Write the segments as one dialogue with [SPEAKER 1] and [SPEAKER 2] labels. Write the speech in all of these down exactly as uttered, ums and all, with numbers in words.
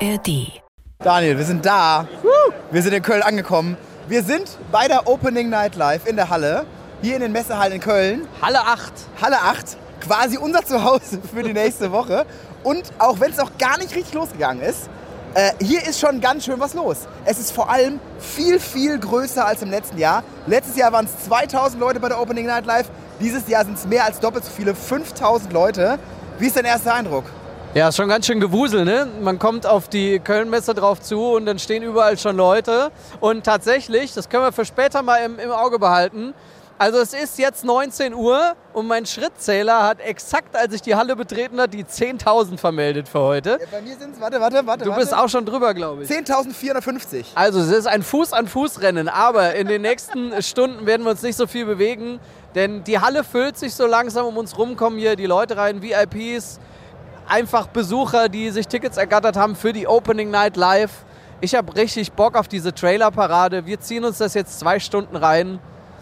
[SPEAKER 1] R D.
[SPEAKER 2] Daniel, wir sind da. Wir sind in Köln angekommen. Wir sind bei der Opening Night Live in der Halle. Hier in den Messehallen in Köln.
[SPEAKER 3] Halle acht.
[SPEAKER 2] Halle acht. Quasi unser Zuhause für die nächste Woche. Und auch wenn es noch gar nicht richtig losgegangen ist, äh, hier ist schon ganz schön was los. Es ist vor allem viel, viel größer als im letzten Jahr. Letztes Jahr waren es zweitausend Leute bei der Opening Night Live. Dieses Jahr sind es mehr als doppelt so viele, fünftausend Leute. Wie ist dein erster Eindruck?
[SPEAKER 3] Ja, ist schon ganz schön Gewusel, ne? Man kommt auf die Köln-Messe drauf zu und dann stehen überall schon Leute. Und tatsächlich, das können wir für später mal im, im Auge behalten, also es ist jetzt neunzehn Uhr und mein Schrittzähler hat exakt, als ich die Halle betreten habe, die zehntausend vermeldet für heute.
[SPEAKER 2] Ja, bei mir sind es, warte, warte, warte.
[SPEAKER 3] Du bist
[SPEAKER 2] warte.
[SPEAKER 3] auch schon drüber, glaube ich.
[SPEAKER 2] zehntausendvierhundertfünfzig.
[SPEAKER 3] Also es ist ein Fuß-an-Fuß-Rennen, aber in den nächsten Stunden werden wir uns nicht so viel bewegen, denn die Halle füllt sich so langsam, um uns rum kommen hier die Leute rein, V I Ps, einfach Besucher, die sich Tickets ergattert haben für die Opening Night Live. Ich habe richtig Bock auf diese Trailer-Parade. Wir ziehen uns das jetzt zwei Stunden rein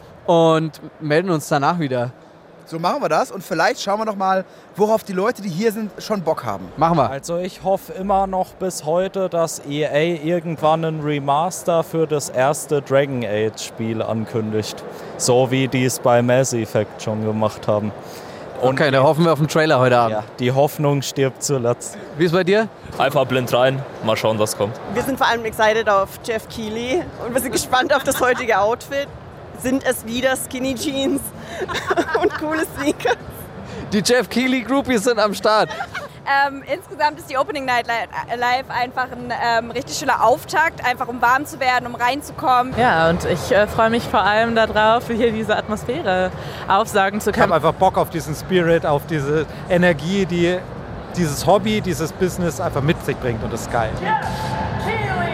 [SPEAKER 3] und melden uns danach wieder.
[SPEAKER 2] So machen wir das und vielleicht schauen wir noch mal, worauf die Leute, die hier sind, schon Bock haben.
[SPEAKER 3] Machen wir.
[SPEAKER 4] Also ich hoffe immer noch bis heute, dass E A irgendwann einen Remaster für das erste Dragon Age Spiel ankündigt. So wie die es bei Mass Effect schon gemacht haben.
[SPEAKER 3] Und okay, da hoffen wir auf den Trailer heute Abend.
[SPEAKER 4] Ja, die Hoffnung stirbt zuletzt.
[SPEAKER 3] Wie ist bei dir?
[SPEAKER 5] Einfach blind rein, mal schauen, was kommt.
[SPEAKER 6] Wir sind vor allem excited auf Jeff Keighley und wir sind gespannt auf das heutige Outfit. Sind es wieder Skinny Jeans und coole Sneakers?
[SPEAKER 3] Die Jeff Keighley Groupies sind am Start.
[SPEAKER 7] Ähm, insgesamt ist die Opening Night Live einfach ein ähm, richtig schöner Auftakt, einfach um warm zu werden, um reinzukommen.
[SPEAKER 8] Ja, und ich äh, freue mich vor allem darauf, hier diese Atmosphäre aufsaugen zu können.
[SPEAKER 9] Ich habe einfach Bock auf diesen Spirit, auf diese Energie, die dieses Hobby, dieses Business einfach mit sich bringt und das ist geil.
[SPEAKER 10] Jeff Keighley!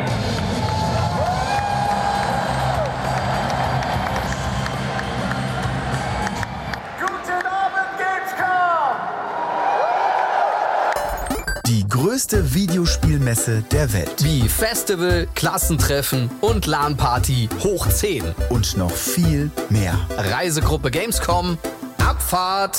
[SPEAKER 11] Die größte Videospielmesse der Welt.
[SPEAKER 12] Wie Festival, Klassentreffen und LAN-Party hoch zehn.
[SPEAKER 11] Und noch viel mehr.
[SPEAKER 12] Reisegruppe Gamescom, Abfahrt.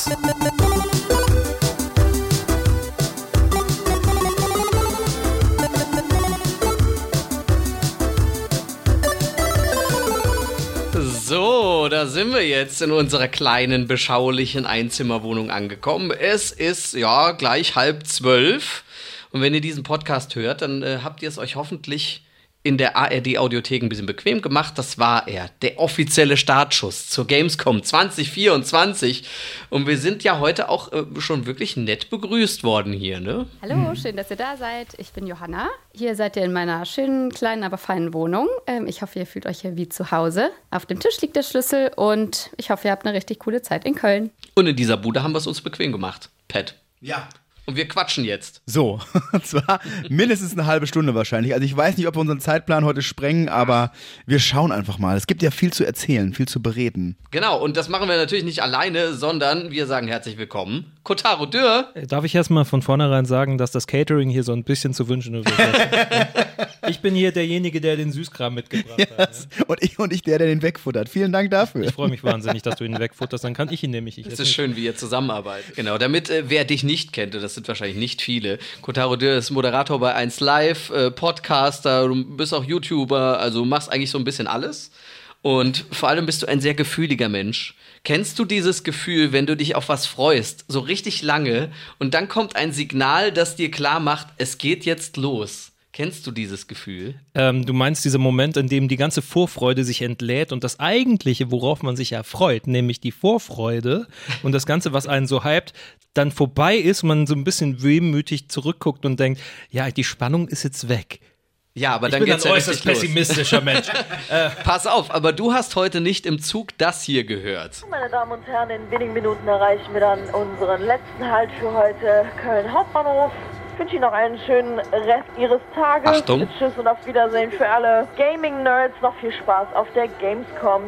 [SPEAKER 12] So, da sind wir jetzt in unserer kleinen, beschaulichen Einzimmerwohnung angekommen. Es ist, ja, gleich halb zwölf. Und wenn ihr diesen Podcast hört, dann äh, habt ihr es euch hoffentlich in der A R D-Audiothek ein bisschen bequem gemacht. Das war er, der offizielle Startschuss zur Gamescom zwanzig vierundzwanzig. Und wir sind ja heute auch äh, schon wirklich nett begrüßt worden hier, ne?
[SPEAKER 13] Hallo, schön, dass ihr da seid. Ich bin Johanna. Hier seid ihr in meiner schönen, kleinen, aber feinen Wohnung. Ähm, ich hoffe, ihr fühlt euch hier wie zu Hause. Auf dem Tisch liegt der Schlüssel und ich hoffe, ihr habt eine richtig coole Zeit in Köln.
[SPEAKER 12] Und in dieser Bude haben wir es uns bequem gemacht, Pat.
[SPEAKER 2] Ja.
[SPEAKER 12] Und wir quatschen jetzt.
[SPEAKER 2] So, und zwar mindestens eine halbe Stunde wahrscheinlich. Also ich weiß nicht, ob wir unseren Zeitplan heute sprengen, aber wir schauen einfach mal. Es gibt ja viel zu erzählen, viel zu bereden.
[SPEAKER 12] Genau, und das machen wir natürlich nicht alleine, sondern wir sagen herzlich willkommen, Kotaro Dürr.
[SPEAKER 14] Darf ich erstmal von vornherein sagen, dass das Catering hier so ein bisschen zu wünschen übrig lässt? Ich bin hier derjenige, der den Süßkram mitgebracht yes. hat. Ne?
[SPEAKER 2] Und, ich, und ich der, der den wegfuttert. Vielen Dank dafür.
[SPEAKER 14] Ich freue mich wahnsinnig, dass du ihn wegfutterst. Dann kann ich ihn nämlich. Ich
[SPEAKER 12] das ist nicht. Schön, wie ihr zusammenarbeitet. Genau, damit, äh, wer dich nicht kennt, das sind wahrscheinlich nicht viele. Kotaro Dürr ist Moderator bei eins Live, äh, Podcaster, du bist auch YouTuber, also machst eigentlich so ein bisschen alles. Und vor allem bist du ein sehr gefühliger Mensch. Kennst du dieses Gefühl, wenn du dich auf was freust, so richtig lange, und dann kommt ein Signal, das dir klar macht, es geht jetzt los? Kennst du dieses Gefühl?
[SPEAKER 14] Ähm, du meinst diesen Moment, in dem die ganze Vorfreude sich entlädt und das Eigentliche, worauf man sich ja freut, nämlich die Vorfreude und das Ganze, was einen so hypt, dann vorbei ist und man so ein bisschen wehmütig zurückguckt und denkt, ja, die Spannung ist jetzt weg.
[SPEAKER 12] Ja, aber
[SPEAKER 14] ich
[SPEAKER 12] dann
[SPEAKER 14] bin
[SPEAKER 12] geht's
[SPEAKER 14] ein
[SPEAKER 12] ja
[SPEAKER 14] äußerst pessimistischer Mensch.
[SPEAKER 12] äh. Pass auf, aber du hast heute nicht im Zug das hier gehört.
[SPEAKER 15] Meine Damen und Herren, in wenigen Minuten erreichen wir dann unseren letzten Halt für heute, Köln Hauptbahnhof. Ich wünsche Ihnen noch einen schönen Rest Ihres Tages.
[SPEAKER 12] Achtung.
[SPEAKER 15] Tschüss und auf Wiedersehen für alle Gaming-Nerds. Noch viel Spaß auf der Gamescom.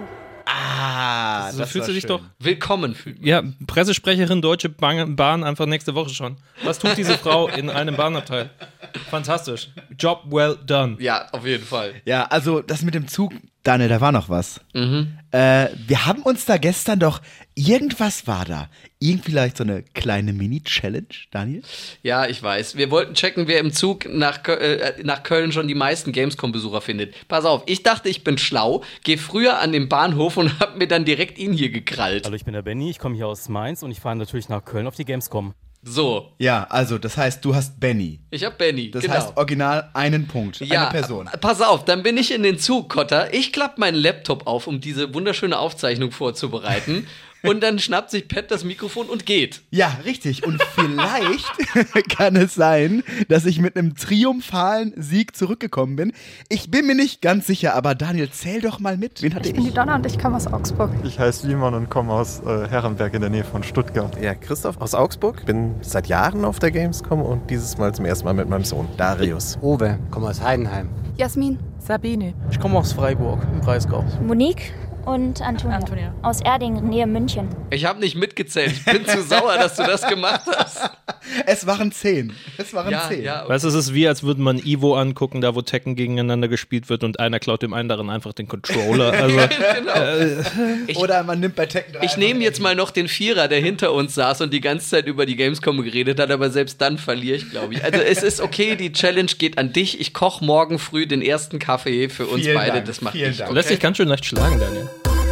[SPEAKER 12] Ah,
[SPEAKER 14] so
[SPEAKER 12] das
[SPEAKER 14] fühlst du dich
[SPEAKER 12] schön.
[SPEAKER 14] doch
[SPEAKER 12] willkommen fühlen.
[SPEAKER 14] Ja, Pressesprecherin Deutsche Bahn einfach nächste Woche schon. Was tut diese Frau in einem Bahnabteil? Fantastisch. Job well done.
[SPEAKER 12] Ja, auf jeden Fall.
[SPEAKER 2] Ja, also das mit dem Zug, Daniel, da war noch was.
[SPEAKER 12] Mhm.
[SPEAKER 2] Äh, wir haben uns da gestern doch, irgendwas war da. Irgendwie vielleicht so eine kleine Mini-Challenge, Daniel?
[SPEAKER 12] Ja, ich weiß. Wir wollten checken, wer im Zug nach, Kö- äh, nach Köln schon die meisten Gamescom-Besucher findet. Pass auf, ich dachte, ich bin schlau, gehe früher an den Bahnhof und hab mir dann direkt ihn hier gekrallt.
[SPEAKER 1] Hallo, ich bin der Benny, ich komme hier aus Mainz und ich fahre natürlich nach Köln auf die Gamescom.
[SPEAKER 12] So.
[SPEAKER 2] Ja, also das heißt, du hast Benny.
[SPEAKER 12] Ich hab Benny,
[SPEAKER 2] Das
[SPEAKER 12] genau.
[SPEAKER 2] heißt original einen Punkt,
[SPEAKER 12] Ja,
[SPEAKER 2] eine Person.
[SPEAKER 12] pass auf, dann bin ich in den Zug, Kotter. Ich klapp meinen Laptop auf, um diese wunderschöne Aufzeichnung vorzubereiten. Und dann schnappt sich Pat das Mikrofon und geht.
[SPEAKER 2] Ja, richtig. Und vielleicht kann es sein, dass ich mit einem triumphalen Sieg zurückgekommen bin. Ich bin mir nicht ganz sicher, aber Daniel, zähl doch mal mit. Wen hatte
[SPEAKER 10] Ich bin die Donna und ich komme aus Augsburg.
[SPEAKER 16] Ich heiße Simon und komme aus äh, Herrenberg in der Nähe von Stuttgart.
[SPEAKER 17] Ja, Christoph aus Augsburg. Bin seit Jahren auf der Gamescom und dieses Mal zum ersten Mal mit meinem Sohn, Darius.
[SPEAKER 18] Uwe, komme aus Heidenheim.
[SPEAKER 10] Jasmin.
[SPEAKER 8] Sabine.
[SPEAKER 18] Ich komme aus Freiburg im Breisgau.
[SPEAKER 19] Monique und Antonia. Antonia. Aus Erding, Nähe München.
[SPEAKER 12] Ich habe nicht mitgezählt. Ich bin zu sauer, dass du das gemacht hast.
[SPEAKER 2] Es waren zehn. Es waren
[SPEAKER 12] Ja,
[SPEAKER 2] zehn.
[SPEAKER 12] ja.
[SPEAKER 14] Weißt du, es ist wie, als würde man Evo angucken, da wo Tekken gegeneinander gespielt wird und einer klaut dem anderen einfach den Controller. Also,
[SPEAKER 12] Genau.
[SPEAKER 14] äh,
[SPEAKER 12] Ich-
[SPEAKER 2] Oder man nimmt bei Tekken drei
[SPEAKER 12] Ich nehme jetzt mal noch den Vierer, der hinter uns saß und die ganze Zeit über die Gamescom geredet hat, aber selbst dann verliere ich, glaube ich. Also es ist okay, die Challenge geht an dich. Ich koche morgen früh den ersten Kaffee für uns
[SPEAKER 14] Vielen
[SPEAKER 12] beide.
[SPEAKER 14] Dank,
[SPEAKER 12] Das macht
[SPEAKER 14] vielen
[SPEAKER 12] dich,
[SPEAKER 14] Dank.
[SPEAKER 12] okay?
[SPEAKER 14] Lässt sich ganz schön leicht schlagen, Daniel.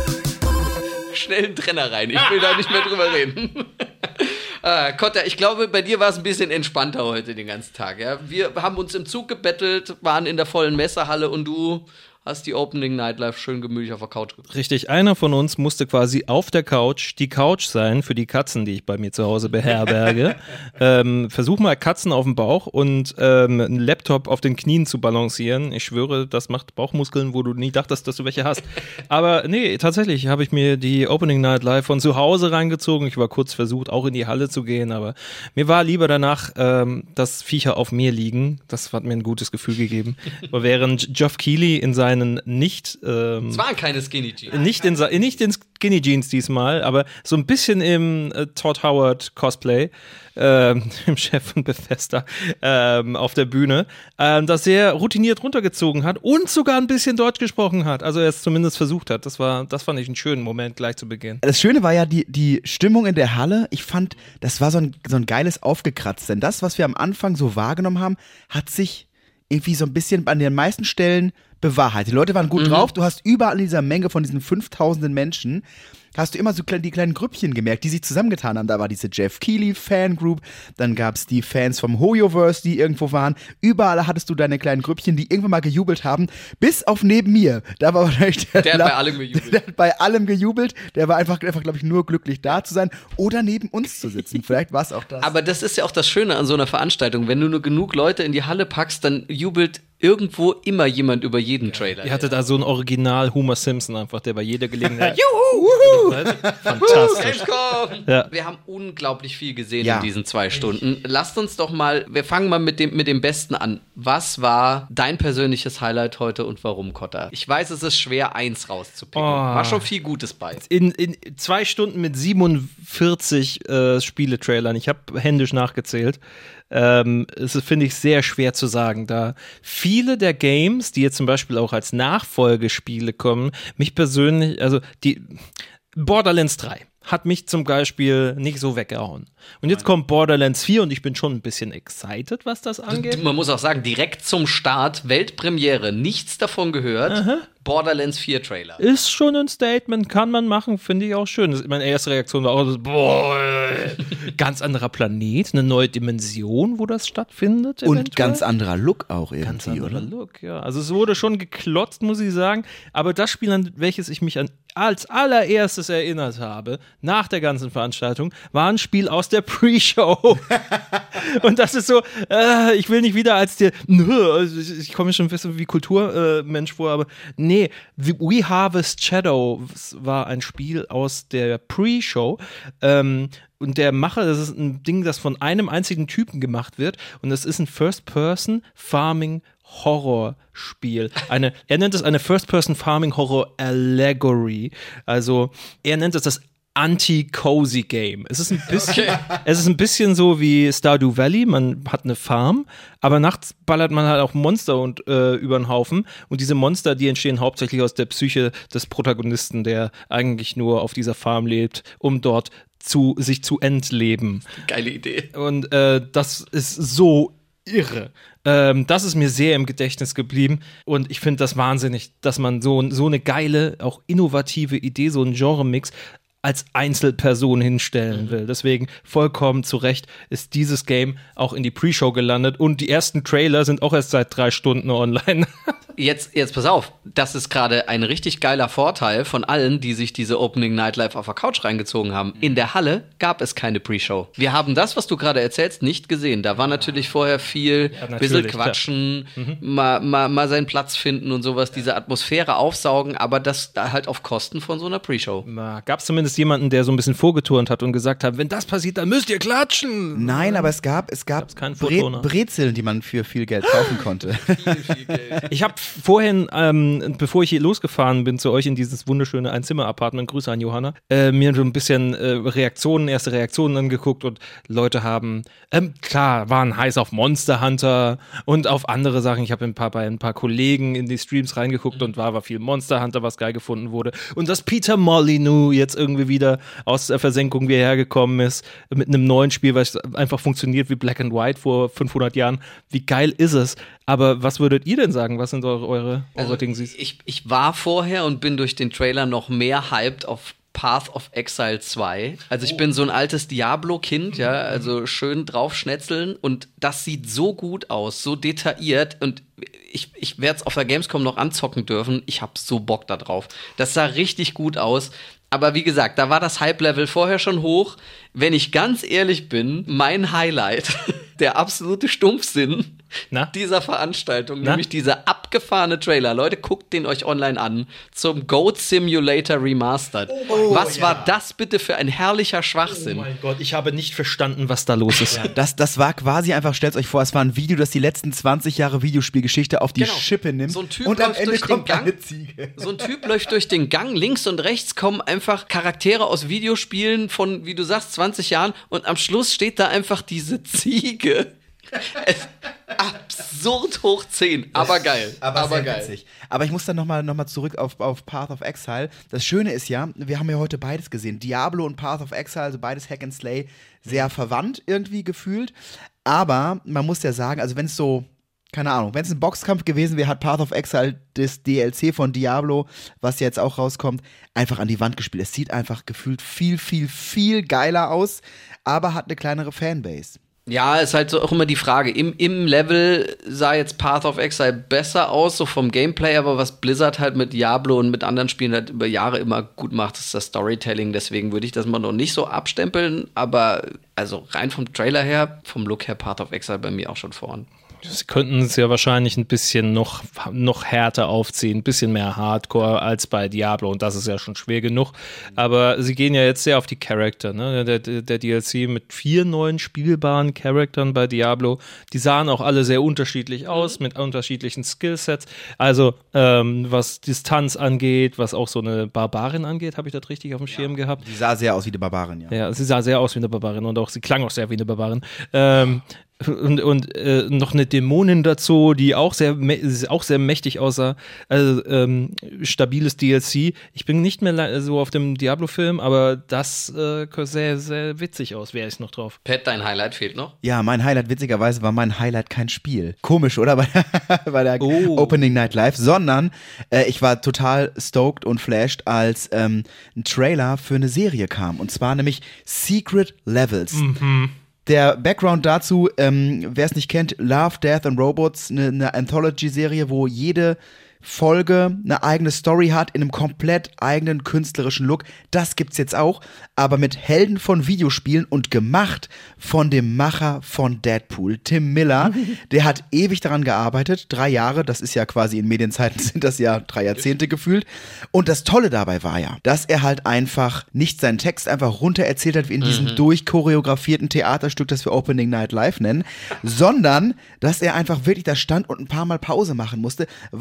[SPEAKER 12] Schnell einen Trenner rein. Ich will da nicht mehr drüber reden. äh, Kotta, ich glaube, bei dir war es ein bisschen entspannter heute den ganzen Tag. Ja? Wir haben uns im Zug gebettelt, waren in der vollen Messehalle und du hast die Opening Nightlife schön gemütlich auf der Couch geguckt.
[SPEAKER 14] Richtig, einer von uns musste quasi auf der Couch die Couch sein für die Katzen, die ich bei mir zu Hause beherberge. ähm, versuch mal Katzen auf dem Bauch und ähm, einen Laptop auf den Knien zu balancieren. Ich schwöre, das macht Bauchmuskeln, wo du nie dachtest, dass du welche hast. Aber nee, tatsächlich habe ich mir die Opening Night Live von zu Hause reingezogen. Ich war kurz versucht, auch in die Halle zu gehen, aber mir war lieber danach, ähm, dass Viecher auf mir liegen. Das hat mir ein gutes Gefühl gegeben. Aber während Geoff Keighley in seinen nicht ähm,
[SPEAKER 12] Es waren keine Skinny Jeans.
[SPEAKER 14] nicht in, sa- nicht in Skinny Jeans diesmal, aber so ein bisschen im äh, Todd Howard Cosplay, ähm, dem Chef von Bethesda, ähm, auf der Bühne, ähm, das sehr routiniert runtergezogen hat und sogar ein bisschen Deutsch gesprochen hat. Also er es zumindest versucht hat. Das war, das fand ich einen schönen Moment gleich zu Beginn.
[SPEAKER 2] Das Schöne war ja die, die Stimmung in der Halle. Ich fand, das war so ein, so ein geiles Aufgekratzt. Denn das, was wir am Anfang so wahrgenommen haben, hat sich irgendwie so ein bisschen an den meisten Stellen bewahrheitet. Die Leute waren gut
[SPEAKER 12] Mhm.
[SPEAKER 2] drauf. Du hast überall in dieser Menge von diesen fünftausenden Menschen, hast du immer so klein, die kleinen Grüppchen gemerkt, die sich zusammengetan haben. Da war diese Geoff Keighley Fangroup, dann gab es die Fans vom Hoyoverse, die irgendwo waren. Überall hattest du deine kleinen Grüppchen, die irgendwann mal gejubelt haben. Bis auf neben mir. Da war wahrscheinlich der,
[SPEAKER 12] Der hat
[SPEAKER 2] La-
[SPEAKER 12] bei allem gejubelt.
[SPEAKER 2] Der hat bei allem gejubelt. Der war einfach, einfach glaube ich, nur glücklich da zu sein oder neben uns zu sitzen. Vielleicht war es auch das.
[SPEAKER 12] Aber das ist ja auch das Schöne an so einer Veranstaltung. Wenn du nur genug Leute in die Halle packst, dann jubelt irgendwo immer jemand über jeden Trailer.
[SPEAKER 14] Ihr hattet da so ein Original Homer Simpson einfach, der bei jeder Gelegenheit.
[SPEAKER 12] Juhu!
[SPEAKER 14] Fantastisch.
[SPEAKER 12] Gamescom!
[SPEAKER 14] Ja.
[SPEAKER 12] Wir haben unglaublich viel gesehen
[SPEAKER 2] Ja.
[SPEAKER 12] in diesen zwei Stunden. Lasst uns doch mal, wir fangen mal mit dem, mit dem Besten an. Was war dein persönliches Highlight heute und warum, Kotta? Ich weiß, es ist schwer, eins rauszupicken.
[SPEAKER 14] Oh.
[SPEAKER 12] War schon viel Gutes bei.
[SPEAKER 14] In, in zwei Stunden mit siebenundvierzig äh, Spieletrailern, ich habe händisch nachgezählt, ähm, es ist, finde ich, sehr schwer zu sagen, da viele der Games, die jetzt zum Beispiel auch als Nachfolgespiele kommen, mich persönlich, also die Borderlands drei hat mich zum Beispiel nicht so weggehauen. Und jetzt kommt Borderlands vier und ich bin schon ein bisschen excited, was das angeht.
[SPEAKER 12] Man muss auch sagen, direkt zum Start, Weltpremiere, nichts davon gehört.
[SPEAKER 14] Aha.
[SPEAKER 12] Borderlands vier Trailer.
[SPEAKER 14] Ist schon ein Statement, kann man machen, finde ich auch schön. Das, meine erste Reaktion war auch so, boah, ganz anderer Planet, eine neue Dimension, wo das stattfindet.
[SPEAKER 2] Und
[SPEAKER 14] eventuell.
[SPEAKER 2] ganz anderer Look auch irgendwie,
[SPEAKER 14] Ganz anderer
[SPEAKER 2] oder?
[SPEAKER 14] Look, ja. Also es wurde schon geklotzt, muss ich sagen. Aber das Spiel, an welches ich mich an, als allererstes erinnert habe, nach der ganzen Veranstaltung, war ein Spiel aus der Pre-Show. Und das ist so, äh, ich will nicht wieder als der, also ich, ich komme mir schon ein bisschen wie Kulturmensch äh, vor, aber nee, We Harvest Shadows war ein Spiel aus der Pre-Show. Ähm, Und der Macher, das ist ein Ding, das von einem einzigen Typen gemacht wird. Und das ist ein First-Person-Farming-Horror-Spiel. Eine, er nennt es eine First-Person-Farming-Horror-Allegory. Also er nennt es das Anti-Cozy-Game. Es ist ein bisschen, okay. es ist ein bisschen so wie Stardew Valley. Man hat eine Farm, aber nachts ballert man halt auch Monster und, äh, über den Haufen. Und diese Monster, die entstehen hauptsächlich aus der Psyche des Protagonisten, der eigentlich nur auf dieser Farm lebt, um dort zu, sich zu entleben.
[SPEAKER 12] Geile Idee.
[SPEAKER 14] Und äh, das ist so irre. Ähm, das ist mir sehr im Gedächtnis geblieben und ich finde das wahnsinnig, dass man so, so eine geile, auch innovative Idee, so einen Genre-Mix als Einzelperson hinstellen will. Deswegen vollkommen zu Recht ist dieses Game auch in die Pre-Show gelandet und die ersten Trailer sind auch erst seit drei Stunden online.
[SPEAKER 12] Jetzt, jetzt pass auf, das ist gerade ein richtig geiler Vorteil von allen, die sich diese Opening Night Live auf der Couch reingezogen haben. In der Halle gab es keine Pre-Show. Wir haben das, was du gerade erzählst, nicht gesehen. Da war natürlich vorher viel, ja, bisschen quatschen, mhm. mal, mal, mal seinen Platz finden und sowas, diese Atmosphäre aufsaugen, aber das halt auf Kosten von so einer Pre-Show.
[SPEAKER 14] Gab es zumindest jemanden, der so ein bisschen vorgeturnt hat und gesagt hat, wenn das passiert, dann müsst ihr klatschen.
[SPEAKER 2] Nein, aber es gab, es gab Bre- Brezeln, die man für viel Geld kaufen konnte.
[SPEAKER 12] viel, viel Geld.
[SPEAKER 14] Ich habe vorhin, ähm, bevor ich hier losgefahren bin zu euch in dieses wunderschöne Einzimmer-Apartment, Grüße an Johanna, äh, mir so ein bisschen äh, Reaktionen, erste Reaktionen angeguckt und Leute haben, ähm, klar, waren heiß auf Monster Hunter und auf andere Sachen. Ich habe ein paar, bei ein paar Kollegen in die Streams reingeguckt und war, war viel Monster Hunter, was geil gefunden wurde. Und dass Peter Molyneux jetzt irgendwie wieder aus der Versenkung wieder hergekommen ist mit einem neuen Spiel, was einfach funktioniert wie Black and White vor fünfhundert Jahren. Wie geil ist es? Aber was würdet ihr denn sagen? Was sind eure, eure,
[SPEAKER 12] also
[SPEAKER 14] eure Dinge?
[SPEAKER 12] Ich, ich war vorher und bin durch den Trailer noch mehr hyped auf Path of Exile zwei. Also ich oh. bin so ein altes Diablo-Kind, ja, also schön draufschnetzeln und das sieht so gut aus, so detailliert und ich, ich werde es auf der Gamescom noch anzocken dürfen. Ich habe so Bock da drauf. Das sah richtig gut aus. Aber wie gesagt, da war das Hype-Level vorher schon hoch. Wenn ich ganz ehrlich bin, mein Highlight, der absolute Stumpfsinn Na? dieser Veranstaltung, Na? nämlich dieser abgefahrene Trailer. Leute, guckt den euch online an, zum Goat Simulator Remastered. Oh, was ja. war das bitte für ein herrlicher Schwachsinn?
[SPEAKER 14] Oh mein Gott, ich habe nicht verstanden, was da los ist.
[SPEAKER 2] Ja, das, das war quasi einfach, stellt euch vor, es war ein Video, das die letzten zwanzig Jahre Videospielgeschichte auf die genau. Schippe nimmt.
[SPEAKER 12] So ein Typ
[SPEAKER 2] und am
[SPEAKER 12] läuft
[SPEAKER 2] Ende
[SPEAKER 12] durch
[SPEAKER 2] kommt
[SPEAKER 12] den Gang.
[SPEAKER 2] eine Ziege.
[SPEAKER 12] So ein Typ läuft durch den Gang, links und rechts kommen einfach Charaktere aus Videospielen von, wie du sagst, zwanzig Jahren und am Schluss steht da einfach diese Ziege. Es, absurd hoch zehn, aber geil.
[SPEAKER 2] Aber,
[SPEAKER 12] aber
[SPEAKER 2] sehr
[SPEAKER 12] geil.
[SPEAKER 2] Witzig. Aber ich muss dann nochmal noch mal zurück auf, auf Path of Exile. Das Schöne ist ja, wir haben ja heute beides gesehen. Diablo und Path of Exile, also beides Hack and Slay, sehr verwandt irgendwie gefühlt. Aber man muss ja sagen, also wenn es so, keine Ahnung, wenn es ein Boxkampf gewesen wäre, hat Path of Exile das D L C von Diablo, was jetzt auch rauskommt, einfach an die Wand gespielt. Es sieht einfach gefühlt viel, viel, viel geiler aus, aber hat eine kleinere Fanbase.
[SPEAKER 12] Ja, ist halt so auch immer die Frage. Im, Im Level sah jetzt Path of Exile besser aus, so vom Gameplay, aber was Blizzard halt mit Diablo und mit anderen Spielen halt über Jahre immer gut macht, ist das Storytelling. Deswegen würde ich das mal noch nicht so abstempeln, aber also rein vom Trailer her, vom Look her, Path of Exile bei mir auch schon vorn.
[SPEAKER 14] Sie könnten es ja wahrscheinlich ein bisschen noch, noch härter aufziehen, ein bisschen mehr Hardcore als bei Diablo und das ist ja schon schwer genug. Aber sie gehen ja jetzt sehr auf die Charakter, ne? Der, der, der D L C mit vier neuen spielbaren Charakteren bei Diablo, die sahen auch alle sehr unterschiedlich aus, mit unterschiedlichen Skillsets. Also ähm, was Distanz angeht, was auch so eine Barbarin angeht, habe ich das richtig auf dem Schirm
[SPEAKER 2] ja,
[SPEAKER 14] gehabt?
[SPEAKER 2] Die sah sehr aus wie eine Barbarin, ja.
[SPEAKER 14] Ja, sie sah sehr aus wie eine Barbarin und auch sie klang auch sehr wie eine Barbarin. Ähm, Und, und äh, noch eine Dämonin dazu, die auch sehr, auch sehr mächtig aussah. Also ähm, stabiles D L C. Ich bin nicht mehr so auf dem Diablo-Film, aber das äh, sehr, sehr witzig aus. Wäre ich noch drauf.
[SPEAKER 12] Pat, dein Highlight fehlt noch?
[SPEAKER 2] Ja, mein Highlight, witzigerweise, war mein Highlight kein Spiel. Komisch, oder? Bei, bei der oh. Opening Night Live. Sondern äh, ich war total stoked und flashed, als ähm, ein Trailer für eine Serie kam. Und zwar nämlich Secret Levels.
[SPEAKER 14] Mhm.
[SPEAKER 2] Der Background dazu, ähm, wer es nicht kennt, Love, Death and Robots, eine, eine Anthology-Serie, wo jede Folge eine eigene Story hat, in einem komplett eigenen künstlerischen Look. Das gibt's jetzt auch, aber mit Helden von Videospielen und gemacht von dem Macher von Deadpool, Tim Miller. Der hat ewig daran gearbeitet, drei Jahre, das ist ja quasi in Medienzeiten sind das ja drei Jahrzehnte gefühlt. Und das Tolle dabei war ja, dass er halt einfach nicht seinen Text einfach runter erzählt hat, wie in diesem mhm. durchchoreografierten Theaterstück, das wir Opening Night Live nennen, sondern dass er einfach wirklich da stand und ein paar Mal Pause machen musste, weil dieser Mann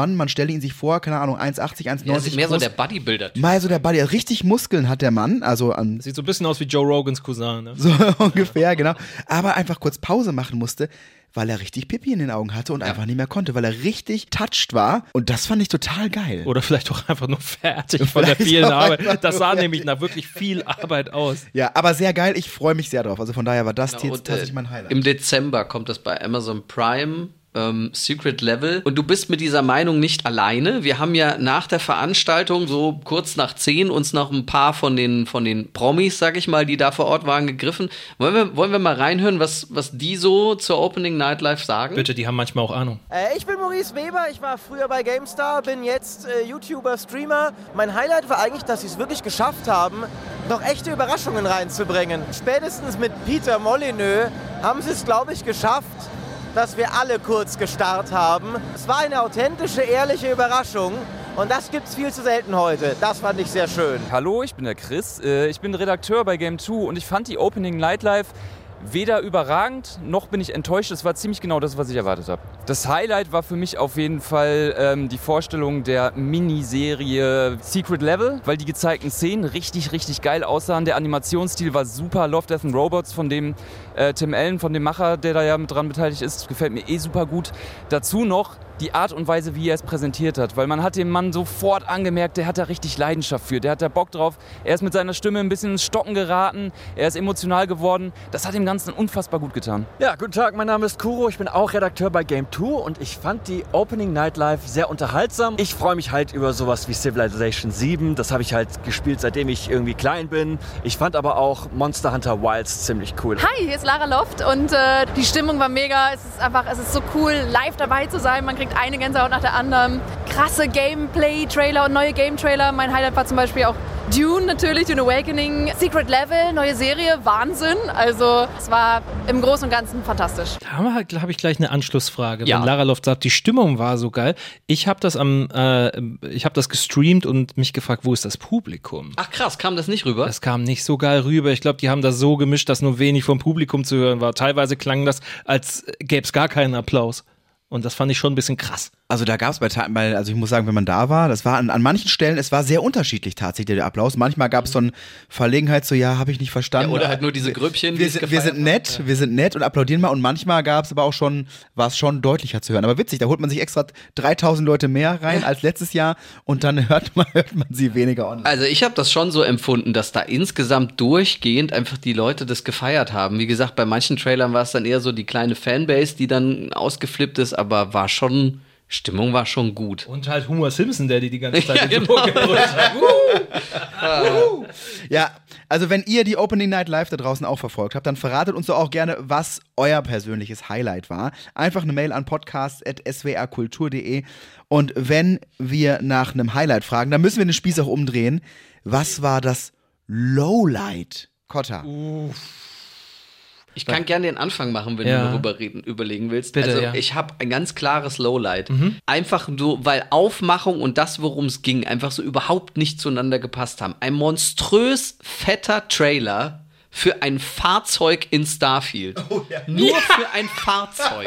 [SPEAKER 2] Mann, man stelle ihn sich vor, keine Ahnung, eins achtzig, eins neunzig.
[SPEAKER 12] Ja, mehr
[SPEAKER 2] groß.
[SPEAKER 12] so der Bodybuilder-Typ.
[SPEAKER 2] Mal so der Body, richtig Muskeln hat der Mann. Also an
[SPEAKER 14] Sieht so ein bisschen aus wie Joe Rogans Cousin, ne?
[SPEAKER 2] So ungefähr, genau. Aber einfach kurz Pause machen musste, weil er richtig Pipi in den Augen hatte und ja. einfach nicht mehr konnte, weil er richtig touched war. Und das fand ich total geil.
[SPEAKER 14] Oder vielleicht auch einfach nur fertig von der vielen Arbeit. Das sah nämlich nach wirklich viel Arbeit aus.
[SPEAKER 2] Ja, aber sehr geil. Ich freue mich sehr drauf. Also von daher war das
[SPEAKER 12] Genau,
[SPEAKER 2] jetzt tatsächlich mein Highlight.
[SPEAKER 12] Im Dezember kommt das bei Amazon Prime. Ähm, Secret Level. Und du bist mit dieser Meinung nicht alleine. Wir haben ja nach der Veranstaltung, so kurz nach zehn, uns noch ein paar von den, von den Promis, sag ich mal, die da vor Ort waren, gegriffen. Wollen wir, wollen wir mal reinhören, was, was die so zur Opening Night Live sagen?
[SPEAKER 14] Bitte, die haben manchmal auch Ahnung.
[SPEAKER 20] Äh, ich bin Maurice Weber, ich war früher bei GameStar, bin jetzt äh, YouTuber, Streamer. Mein Highlight war eigentlich, dass sie es wirklich geschafft haben, noch echte Überraschungen reinzubringen. Spätestens mit Peter Molyneux haben sie es, glaube ich, geschafft, dass wir alle kurz gestarrt haben. Es war eine authentische, ehrliche Überraschung und das gibt's viel zu selten heute. Das fand ich sehr schön.
[SPEAKER 21] Hallo, ich bin der Chris. Ich bin Redakteur bei Game zwei und ich fand die Opening Night Live weder überragend, noch bin ich enttäuscht. Es war ziemlich genau das, was ich erwartet habe. Das Highlight war für mich auf jeden Fall ähm, die Vorstellung der Miniserie Secret Level, weil die gezeigten Szenen richtig, richtig geil aussahen. Der Animationsstil war super. Love, Death and Robots von dem äh, Tim Allen, von dem Macher, der da ja mit dran beteiligt ist, gefällt mir eh super gut. Dazu noch die Art und Weise, wie er es präsentiert hat, weil man hat dem Mann sofort angemerkt, der hat da richtig Leidenschaft für, der hat da Bock drauf, er ist mit seiner Stimme ein bisschen ins Stocken geraten, er ist emotional geworden, das hat dem Ganzen unfassbar gut getan.
[SPEAKER 22] Ja, guten Tag, mein Name ist Kuro, ich bin auch Redakteur bei Game zwei und ich fand die Opening Night Live sehr unterhaltsam. Ich freue mich halt über sowas wie Civilization sieben, das habe ich halt gespielt, seitdem ich irgendwie klein bin. Ich fand aber auch Monster Hunter Wilds ziemlich cool.
[SPEAKER 23] Hi, hier ist Lara Loft und äh, die Stimmung war mega, es ist einfach, es ist so cool, live dabei zu sein, man kriegt eine Gänsehaut nach der anderen. Krasse Gameplay-Trailer und neue Game-Trailer. Mein Highlight war zum Beispiel auch Dune natürlich, Dune Awakening, Secret Level, neue Serie, Wahnsinn. Also es war im Großen und Ganzen fantastisch.
[SPEAKER 14] Da haben wir, glaube ich, gleich eine Anschlussfrage.
[SPEAKER 12] Ja.
[SPEAKER 14] Wenn Lara Loft sagt, die Stimmung war so geil. Ich habe das am, äh, ich habe das gestreamt und mich gefragt, wo ist das Publikum?
[SPEAKER 12] Ach krass, kam das nicht rüber?
[SPEAKER 14] Das kam nicht so geil rüber. Ich glaube, die haben das so gemischt, dass nur wenig vom Publikum zu hören war. Teilweise klang das, als gäbe es gar keinen Applaus. Und das fand ich schon ein bisschen krass.
[SPEAKER 2] Also da gab es bei, bei, also ich muss sagen, wenn man da war, das war an, an manchen Stellen, es war sehr unterschiedlich tatsächlich der Applaus. Manchmal gab es so eine Verlegenheit, so ja, habe ich nicht verstanden.
[SPEAKER 12] Ja, oder halt nur diese Grüppchen,
[SPEAKER 2] wir,
[SPEAKER 12] die
[SPEAKER 2] wir, wir sind nett, ja. wir sind nett und applaudieren mal. Und manchmal gab es aber auch schon, war es schon deutlicher zu hören. Aber witzig, da holt man sich extra dreitausend Leute mehr rein ja. als letztes Jahr und dann hört man, hört man sie weniger online.
[SPEAKER 12] Also ich habe das schon so empfunden, dass da insgesamt durchgehend einfach die Leute das gefeiert haben. Wie gesagt, bei manchen Trailern war es dann eher so die kleine Fanbase, die dann ausgeflippt ist, aber war schon, Stimmung war schon gut.
[SPEAKER 14] Und halt Homer Simpson, der die die ganze Zeit
[SPEAKER 12] ja,
[SPEAKER 14] in die
[SPEAKER 12] genau.
[SPEAKER 14] Burg gerollt hat.
[SPEAKER 2] uh. Ja, also wenn ihr die Opening Night Live da draußen auch verfolgt habt, dann verratet uns doch auch gerne, was euer persönliches Highlight war. Einfach eine Mail an podcast at s w r kultur punkt d e und wenn wir nach einem Highlight fragen, dann müssen wir den Spieß auch umdrehen. Was war das Lowlight, Kotta?
[SPEAKER 12] Uff. Ich kann gerne den Anfang machen, wenn
[SPEAKER 14] ja.
[SPEAKER 12] du darüber reden, überlegen willst.
[SPEAKER 14] Bitte,
[SPEAKER 12] also
[SPEAKER 14] ja.
[SPEAKER 12] ich habe ein ganz klares Lowlight.
[SPEAKER 14] Mhm.
[SPEAKER 12] Einfach so, weil Aufmachung und das, worum es ging, einfach so überhaupt nicht zueinander gepasst haben. Ein monströs fetter Trailer für ein Fahrzeug in Starfield.
[SPEAKER 2] Oh, ja.
[SPEAKER 12] Nur
[SPEAKER 14] ja.
[SPEAKER 12] für ein Fahrzeug.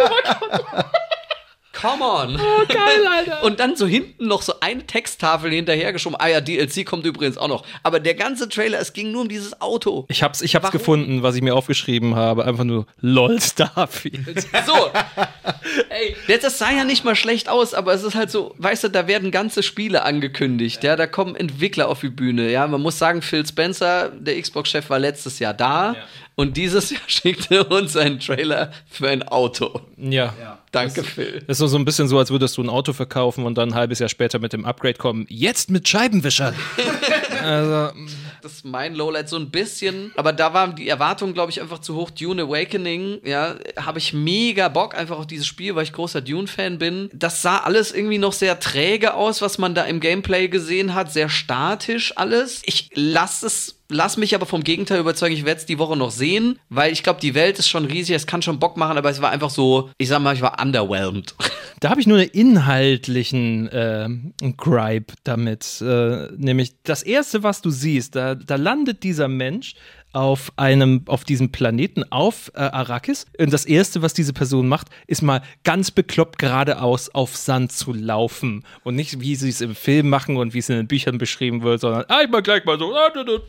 [SPEAKER 12] Come on.
[SPEAKER 14] Oh, geil, Alter.
[SPEAKER 12] Und dann so hinten noch so eine Texttafel hinterhergeschoben. Ah ja, D L C kommt übrigens auch noch. Aber der ganze Trailer, es ging nur um dieses Auto.
[SPEAKER 14] Ich hab's, ich hab's gefunden, was ich mir aufgeschrieben habe. Einfach nur LOL Starfield.
[SPEAKER 12] So. Ey, das sah ja nicht mal schlecht aus, aber es ist halt so, weißt du, da werden ganze Spiele angekündigt. Ja, da kommen Entwickler auf die Bühne. Ja, man muss sagen, Phil Spencer, der Xbox-Chef, war letztes Jahr da. Ja. Und dieses Jahr schickte uns einen Trailer für ein Auto.
[SPEAKER 14] Ja. ja.
[SPEAKER 12] Danke,
[SPEAKER 14] das,
[SPEAKER 12] Phil.
[SPEAKER 14] Das ist so ein bisschen so, als würdest du ein Auto verkaufen und dann ein halbes Jahr später mit dem Upgrade kommen. Jetzt mit Scheibenwischer. Also.
[SPEAKER 12] Das ist mein Lowlight so ein bisschen. Aber da waren die Erwartungen, glaube ich, einfach zu hoch. Dune Awakening, ja, habe ich mega Bock einfach auf dieses Spiel, weil ich großer Dune-Fan bin. Das sah alles irgendwie noch sehr träge aus, was man da im Gameplay gesehen hat. Sehr statisch alles. Ich lasse es Lass mich aber vom Gegenteil überzeugen, ich werde es die Woche noch sehen, weil ich glaube, die Welt ist schon riesig, es kann schon Bock machen, aber es war einfach so, ich sag mal, ich war underwhelmed.
[SPEAKER 14] Da habe ich nur einen inhaltlichen äh, Gripe damit, äh, nämlich das Erste, was du siehst, da, da landet dieser Mensch auf einem, auf diesem Planeten auf äh, Arrakis. Und das Erste, was diese Person macht, ist mal ganz bekloppt geradeaus auf Sand zu laufen. Und nicht, wie sie es im Film machen und wie es in den Büchern beschrieben wird, sondern einmal gleich mal so.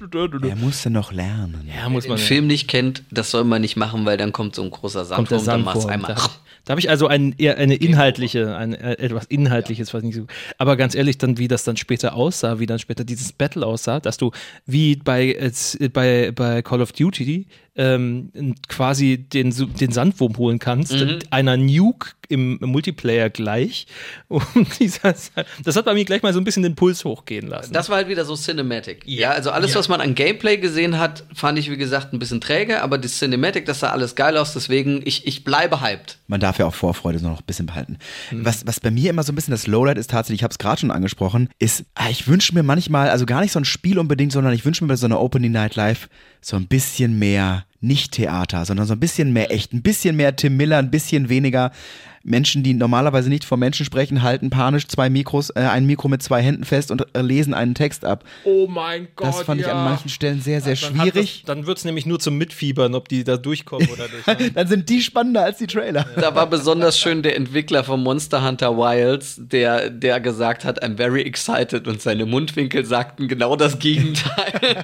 [SPEAKER 2] Er musste noch lernen.
[SPEAKER 14] Ja, muss man
[SPEAKER 12] den Film nicht kennt, das soll man nicht machen, weil dann kommt so ein großer Sand
[SPEAKER 14] kommt der
[SPEAKER 12] und dann
[SPEAKER 14] Sand
[SPEAKER 12] machst
[SPEAKER 14] vor.
[SPEAKER 12] einmal.
[SPEAKER 14] Da, da habe ich also ein, eher eine inhaltliche, ein, äh, etwas Inhaltliches, was nicht so. Aber ganz ehrlich, dann, wie das dann später aussah, wie dann später dieses Battle aussah, dass du wie bei, äh, bei, bei Call of Duty ähm, quasi den, den Sandwurm holen kannst,
[SPEAKER 12] Mhm.
[SPEAKER 14] einer Nuke im Multiplayer gleich. Und dieser, das hat bei mir gleich mal so ein bisschen den Puls hochgehen lassen.
[SPEAKER 12] Das war halt wieder so Cinematic. Ja, also alles, ja. was man an Gameplay gesehen hat, fand ich, wie gesagt, ein bisschen träge, aber die Cinematic, das sah alles geil aus, deswegen, ich, ich bleibe hyped.
[SPEAKER 2] Man darf ja auch Vorfreude so noch ein bisschen behalten.
[SPEAKER 14] Mhm.
[SPEAKER 2] Was, was bei mir immer so ein bisschen das Lowlight ist, tatsächlich, ich habe es gerade schon angesprochen, ist, ich wünsche mir manchmal, also gar nicht so ein Spiel unbedingt, sondern ich wünsche mir bei so einer Opening Night Live so ein bisschen mehr nicht Theater, sondern so ein bisschen mehr echt, ein bisschen mehr Tim Miller, ein bisschen weniger Menschen, die normalerweise nicht vor Menschen sprechen, halten panisch zwei Mikros, äh, ein Mikro mit zwei Händen fest und äh, lesen einen Text ab.
[SPEAKER 14] Oh mein Gott,
[SPEAKER 2] das fand
[SPEAKER 14] ja.
[SPEAKER 2] ich an manchen Stellen sehr, sehr
[SPEAKER 14] dann
[SPEAKER 2] schwierig.
[SPEAKER 14] Das, dann wird es nämlich nur zum Mitfiebern, ob die da durchkommen oder nicht.
[SPEAKER 2] Dann sind die spannender als die Trailer.
[SPEAKER 12] Da war besonders schön der Entwickler von Monster Hunter Wilds, der, der gesagt hat, I'm very excited, und seine Mundwinkel sagten genau das Gegenteil.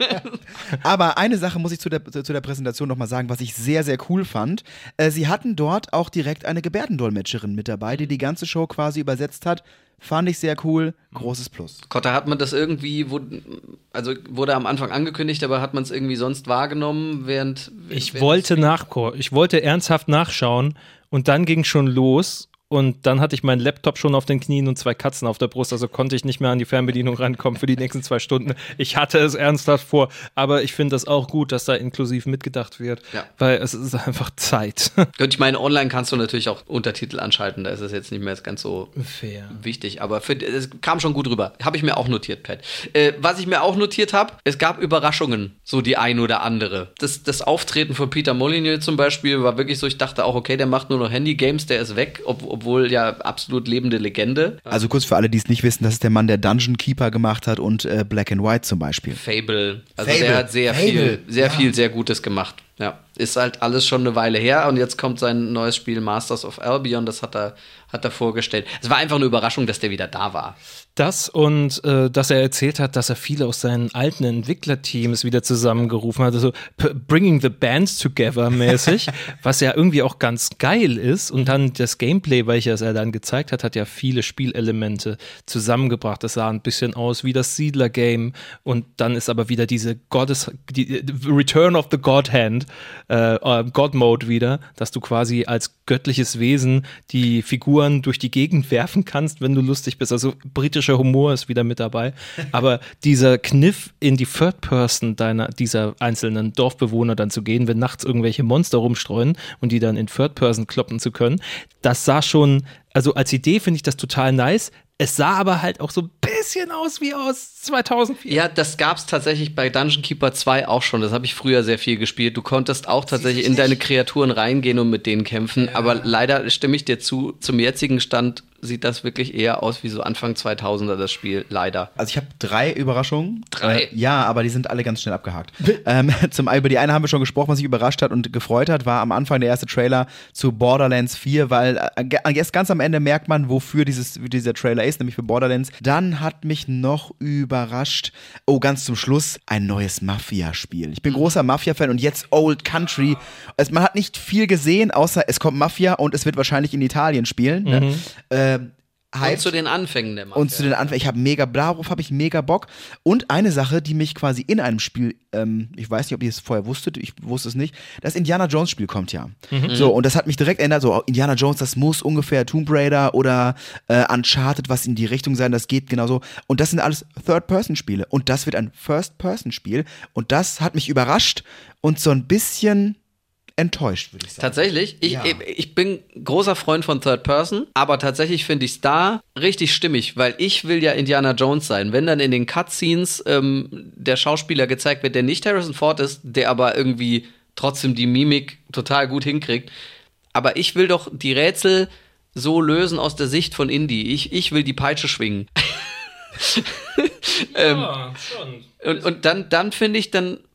[SPEAKER 2] Aber eine Sache muss ich zu der, zu der Präsentation nochmal sagen, was ich sehr, sehr cool fand. Äh, sie hatten dort auch direkt eine Gebärdendolmetscherin mit dabei, die die ganze Show quasi übersetzt hat. Fand ich sehr cool. Großes Plus.
[SPEAKER 12] Kotta, hat man das irgendwie, wurde, also wurde am Anfang angekündigt, aber hat man es irgendwie sonst wahrgenommen, während...
[SPEAKER 14] Ich
[SPEAKER 12] während
[SPEAKER 14] wollte nachgucken, ich wollte ernsthaft nachschauen und dann ging schon los. Und dann hatte ich meinen Laptop schon auf den Knien und zwei Katzen auf der Brust, also konnte ich nicht mehr an die Fernbedienung rankommen für die nächsten zwei Stunden. Ich hatte es ernsthaft vor, aber ich finde das auch gut, dass da inklusiv mitgedacht wird,
[SPEAKER 12] ja.
[SPEAKER 14] weil es ist einfach Zeit.
[SPEAKER 12] Und ich meine, online kannst du natürlich auch Untertitel anschalten, da ist es jetzt nicht mehr ganz so
[SPEAKER 14] fair
[SPEAKER 12] wichtig, aber für, es kam schon gut rüber. Habe ich mir auch notiert, Pat. Äh, was ich mir auch notiert habe, es gab Überraschungen, so die ein oder andere. Das, das Auftreten von Peter Molyneux zum Beispiel war wirklich so, ich dachte auch, okay, der macht nur noch Handy-Games, der ist weg, ob, ob Obwohl ja absolut lebende Legende.
[SPEAKER 2] Also kurz für alle, die es nicht wissen, das ist der Mann, der Dungeon Keeper gemacht hat und äh, Black and White zum Beispiel.
[SPEAKER 12] Fable. Also
[SPEAKER 2] Fable.
[SPEAKER 12] der hat sehr
[SPEAKER 2] Fable.
[SPEAKER 12] viel, sehr
[SPEAKER 2] ja.
[SPEAKER 12] viel, sehr Gutes gemacht. Ja, ist halt alles schon eine Weile her und jetzt kommt sein neues Spiel Masters of Albion, das hat er, hat er vorgestellt. Es war einfach eine Überraschung, dass der wieder da war.
[SPEAKER 14] Das und äh, dass er erzählt hat, dass er viele aus seinen alten Entwicklerteams wieder zusammengerufen hat, also p- bringing the bands together mäßig, was ja irgendwie auch ganz geil ist. Und dann das Gameplay, welches er dann gezeigt hat, hat ja viele Spielelemente zusammengebracht. Das sah ein bisschen aus wie das Siedler-Game und dann ist aber wieder diese Gottes, die Return of the God Hand, äh, God-Mode wieder, dass du quasi als göttliches Wesen die Figuren durch die Gegend werfen kannst, wenn du lustig bist. Also britischer Humor ist wieder mit dabei. Aber dieser Kniff in die Third Person deiner, dieser einzelnen Dorfbewohner dann zu gehen, wenn nachts irgendwelche Monster rumstreuen und die dann in Third Person kloppen zu können, das sah schon, also als Idee finde ich das total nice. Es sah aber halt auch so ein bisschen aus wie aus zweitausendvier.
[SPEAKER 12] Ja, das gab's tatsächlich bei Dungeon Keeper zwei auch schon. Das habe ich früher sehr viel gespielt. Du konntest auch tatsächlich in deine Kreaturen reingehen und mit denen kämpfen. Ja. Aber leider stimme ich dir zu, zum jetzigen Stand sieht das wirklich eher aus wie so Anfang zweitausender, das Spiel, leider.
[SPEAKER 2] Also ich habe drei Überraschungen.
[SPEAKER 12] Drei?
[SPEAKER 2] Äh, ja, aber die sind alle ganz schnell abgehakt. ähm, zum, über die eine haben wir schon gesprochen, was mich überrascht hat und gefreut hat, war am Anfang der erste Trailer zu Borderlands vier, weil äh, erst ganz am Ende merkt man, wofür dieses, dieser Trailer ist, nämlich für Borderlands. Dann hat mich noch überrascht, oh, ganz zum Schluss, ein neues Mafia-Spiel. Ich bin großer Mafia-Fan und jetzt Old Country. Also man hat nicht viel gesehen, außer es kommt Mafia und es wird wahrscheinlich in Italien spielen. Ne?
[SPEAKER 12] Mhm.
[SPEAKER 2] Äh,
[SPEAKER 12] Und zu den Anfängen der Mafia.
[SPEAKER 2] Und zu den Anfängen. Ich habe mega, darauf habe ich mega Bock. Und eine Sache, die mich quasi in einem Spiel, ähm, ich weiß nicht, ob ihr es vorher wusstet, ich wusste es nicht, das Indiana Jones Spiel kommt ja.
[SPEAKER 14] Mhm.
[SPEAKER 2] So, und das hat mich direkt erinnert, so Indiana Jones, das muss ungefähr Tomb Raider oder äh, Uncharted, was in die Richtung sein, das geht genauso. Und das sind alles Third-Person-Spiele. Und das wird ein First-Person-Spiel. Und das hat mich überrascht und so ein bisschen enttäuscht, würde ich sagen.
[SPEAKER 12] Tatsächlich, ich,
[SPEAKER 2] Ja.
[SPEAKER 12] ich, ich bin großer Freund von Third Person, aber tatsächlich finde ich es da richtig stimmig, weil ich will ja Indiana Jones sein. Wenn dann in den Cutscenes ähm, der Schauspieler gezeigt wird, der nicht Harrison Ford ist, der aber irgendwie trotzdem die Mimik total gut hinkriegt. Aber ich will doch die Rätsel so lösen aus der Sicht von Indy. Ich, ich will die Peitsche schwingen. ähm,
[SPEAKER 14] Ja, schon.
[SPEAKER 12] Und, und dann, dann finde ich, dann